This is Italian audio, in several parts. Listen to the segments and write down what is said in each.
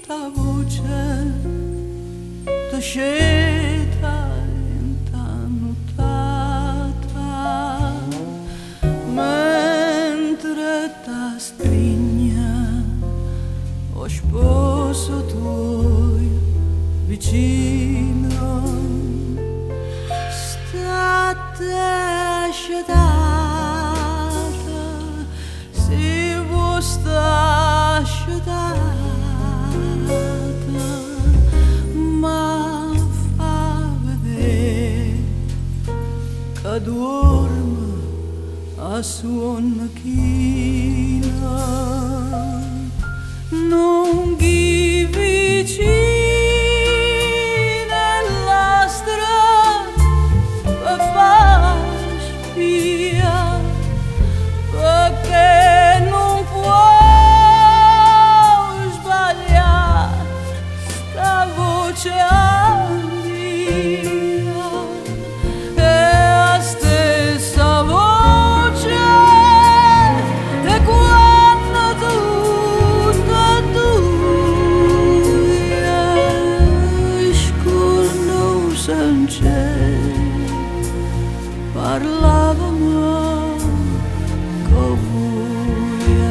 sta voce sceta intanutata mentre ta strigna o sposo tuo vicino state asciugata si vuoi sta asciugata dorme a suon macchina non ghi vicina alla strada per far spia perché non può sbagliare sta voce parlavamo con buia.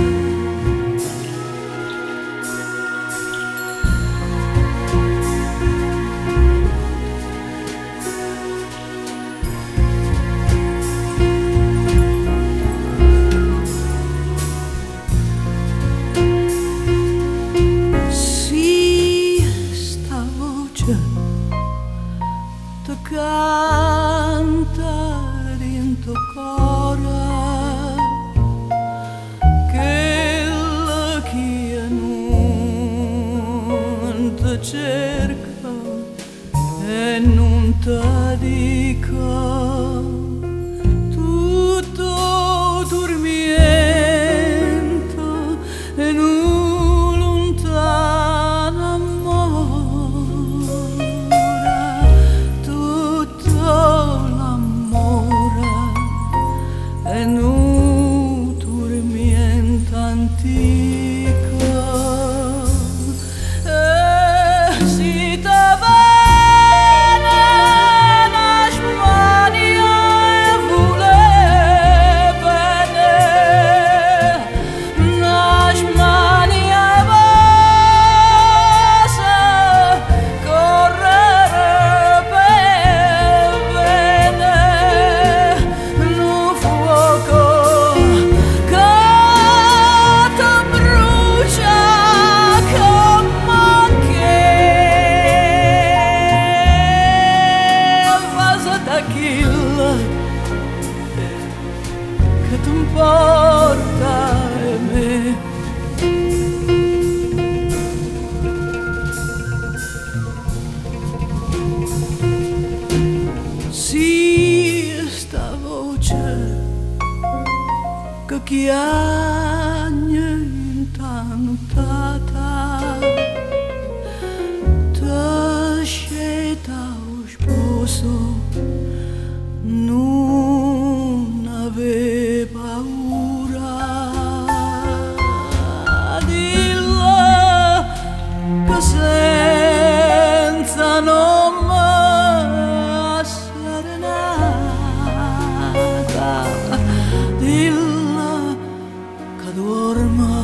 Sì, sta voce canta dentro cora che la che non ti cerca e non ti dica tutto dormiento e non lontano e nu turmiento antico si te bene nasmania e vule bene nasmania e basa correre per bene nu fuoco che ti importa e me sì sta voce che chiagna intanutata ti sceta o sposo non ave paura dilla che senza nome asserenata dilla che dorme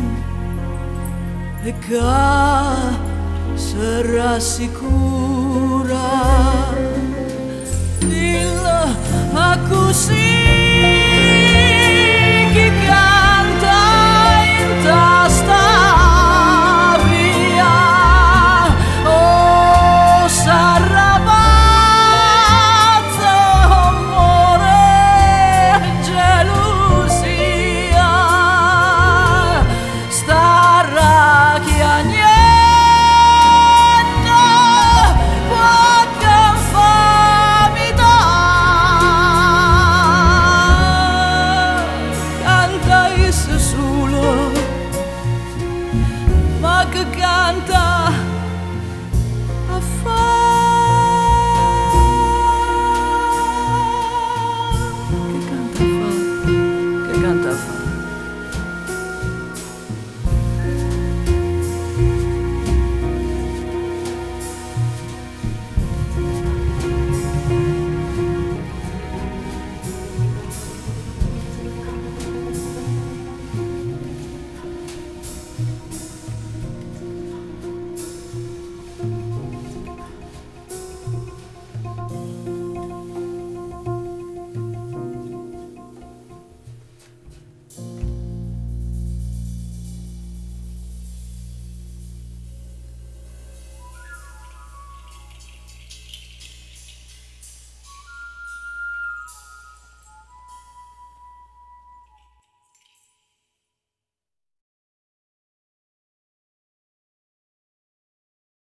e che sarà sicura a così chi canta in testa via oh sarrabazzo amore gelosia starà chiagnendo qualche infamità solo ma che canta